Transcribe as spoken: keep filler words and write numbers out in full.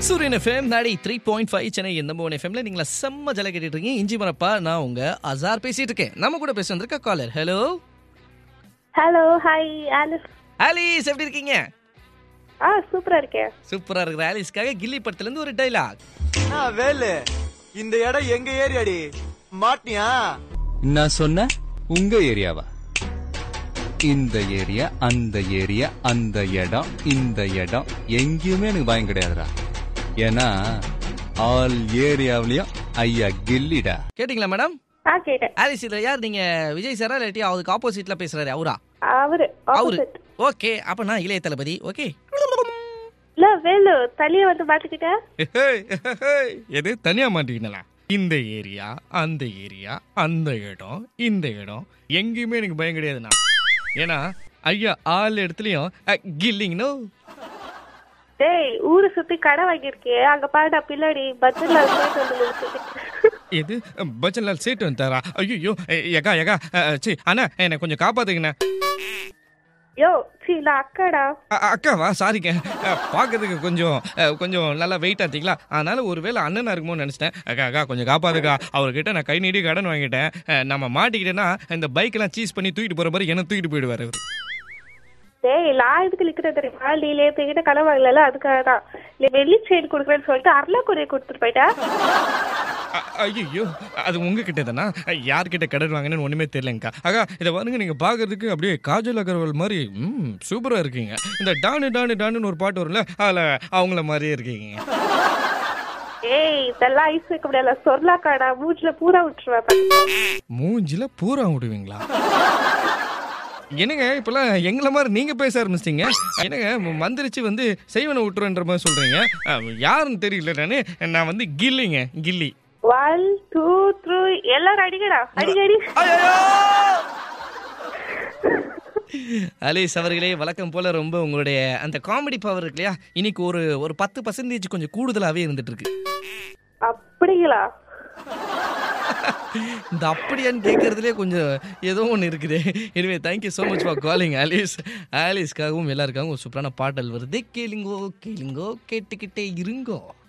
சூரியன் எஃப்எம் நாடி three point five Chennai number one எஃப்எம்ல நீங்களா செம்ம ஜல கேட்டுட்டு இருக்கீங்க. இஞ்சி மரப்பா, நான் உங்க அசார் பேசிட்டு இருக்கேன். நம்ம கூட பேச வந்திருக்க caller. Hello hello, hi Alice. Alice, எப்படி இருக்கீங்க? ஆ சூப்பரா இருக்கேன். சூப்பரா இருக்கிற ஆலிஸ்க்காக கில்லி படத்துல இருந்து ஒரு டைலாக். வேலு, இந்த இடம் எங்க ஏரியாடி, மாட்டியா? நான் சொன்ன உங்க ஏரியாவா? இந்த ஏரியா, அந்த ஏரியா, அந்த இடம், இந்த இடம் எங்கேயுமே எனக்கு பயம் கிடையாதுடா. ஏன்னா ஆல் ஏரியாவிலயும் ஐயா கில்லிடா. கேட்டீங்களா மேடம்? ஆ கேட்டேன். ஆலிஸ், இதுல யார் நீங்க? விஜய் சாரா இல்லாட்டி அவருக்கு ஆப்போசிட்ல பேசுறாரு அவரா? அவரு அவரு. ஆப்போசிட். ஓகே, அப்ப நான் இளைய தளபதி. ஓகே. இல்ல வேலு, தலிய வந்து மாட்டிக்கிட்ட. எது தனியா மாட்டீங்களா? இந்த ஏரியா, அந்த ஏரியா, அந்த இடம், இந்த இடம் எங்கேயுமே எனக்கு பயம் கிடையாதுண்ணா. ஏன்னா ஐயா ஆள் இடத்துலயும் கில்லிங்கனோ. டேய், ஊரு சுத்தி கடை வாங்கியிருக்கே, அங்க பாருடா பின்னாடி பஜ்ஜன்லால் சேட்டு வந்து நிறுத்திட்டு. எது பஜன்லால் சேட்டு வந்தாரா? ஐயோ, எகா எகா சி அண்ணா, என்னை கொஞ்சம் காப்பாத்துங்கண்ணா. யோ சி, நான் அக்காடா. அக்காவா? சாரிங்க, பார்க்கறதுக்கு கொஞ்சம் கொஞ்சம் நல்லா வெயிட் ஆத்திங்களா, அதனால ஒருவேளை அண்ணனா இருக்குமோன்னு நினைச்சிட்டேன். அக்கா அக்கா கொஞ்சம் காப்பாதுக்கா. அவர்கிட்ட நான் கை நீடி கடன் வாங்கிட்டேன். நம்ம மாட்டிக்கிட்டேன்னா இந்த பைக் எல்லாம் சீஸ் பண்ணி தூக்கிட்டு போற மாதிரி என்ன தூக்கிட்டு போயிடுவாரு அவரு. டேய், நான் இதுக்கு நிக்கிறேன் தெரியுமா? நீ லேத்துக்கிட்ட கடன் வாங்கல, அதுக்காக தான். நீ வெள்ளி செயின் கொடுக்குறேன்னு சொல்லிட்டு அருளா குறைய கொடுத்துட்டு போயிட்டா. ஐயோ, அது உங்ககிட்ட தானா? யார்கிட்ட கடன் வாங்கினு ஒண்ணுமே தெரியலங்கக்கா. அக்கா இதை பாருங்க, நீங்க பாக்குறதுக்கு அப்படியே காஜல் அகர்வால் மாதிரி ம் சூப்பரா இருக்கீங்க. இந்த டானு டானு டானுன்னு ஒரு பாட்டு வரும்ல, அதுல அவங்கள மாதிரியே இருக்கீங்க. ஏய், இதெல்லாம் ஐஸ் வைக்க முடியல, சொர்லாக்காடா. மூஞ்சில பூரா விட்டுருவேன். மூஞ்சில பூரா விடுவீங்களா? என்னங்க இப்பெல்லாம் எங்களை மாதிரி நீங்க பேச ஆரம்பிச்சிட்டீங்க. என்னங்க மந்திரிச்சு வந்து செய்வனை விட்டுருன்ற மாதிரி சொல்றீங்க. யாருன்னு தெரியல. நானு நான் வந்து கில்லிங்க, கில்லி. ஒன் டூ த்ரீ எல்லாரும் அடிக்கடா, அடிக்கடி. அலிஸ் அவர்களே, வழக்கம் போல ரொம்ப உங்களுடைய அந்த காமெடி பவர் இருக்கு இல்லையா, இன்னைக்கு ஒரு ஒரு பத்து பர்சன்டேஜ் கொஞ்சம் கூடுதலாவே இருந்துட்டு இருக்கு. அப்படிங்களா? இந்த அப்படியான்னு கேட்கறதுலே கொஞ்சம் ஏதோ ஒன்று இருக்குது. எனவே thank you so much for calling Alice. ஆலிஸ்க்காகவும் எல்லாருக்காகவும் ஒரு சூப்பரான பாடல் வருது. கேளுங்கோ கேளுங்கோ கேட்டுக்கிட்டே இருங்கோ.